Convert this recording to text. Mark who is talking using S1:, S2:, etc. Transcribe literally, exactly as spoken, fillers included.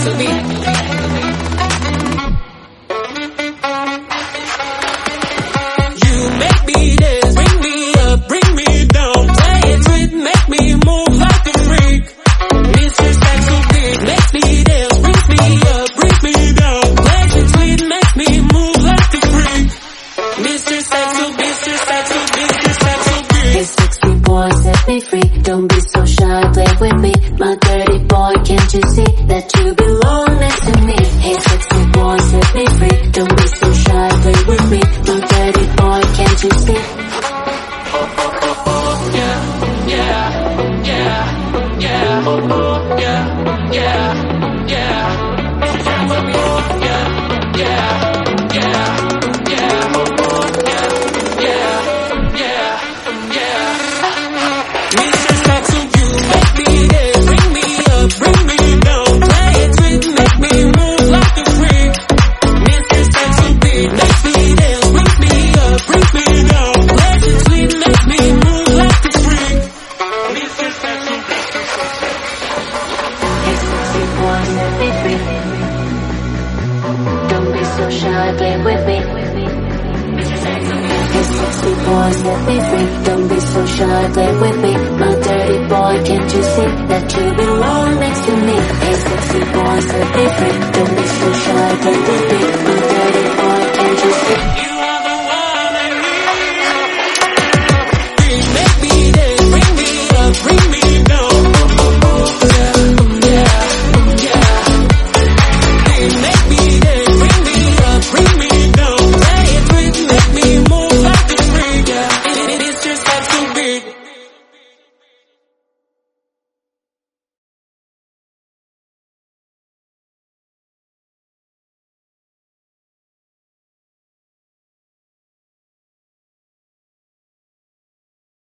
S1: to me. You make me dance, bring me up, bring me down. Play it sweet, make me move like a freak. Mister Sexy Beat makes me dance, brings me up, brings me down. Play it sweet, makes me move like a freak. Mister Sexy, Mister Sexy, Mister Sexy Beat.
S2: Hey sexy boy, set me free. Don't be so shy, play with me. My dirty boy, can't you see that you belong next to me? Hey sexy boy, set me free. Don't be so shy, play with me. My dirty boy, can't you see?
S1: Yeah, yeah, yeah, yeah, yeah, yeah, yeah, yeah, yeah, yeah.
S2: Don't be so shy, play with me. Hey sexy boy, set me free. Don't be so shy, play with me. My dirty boy, can't you see that you belong next to me? Hey sexy boy, set me free. Don't be so shy, play with me. My dirty boy, can't you see?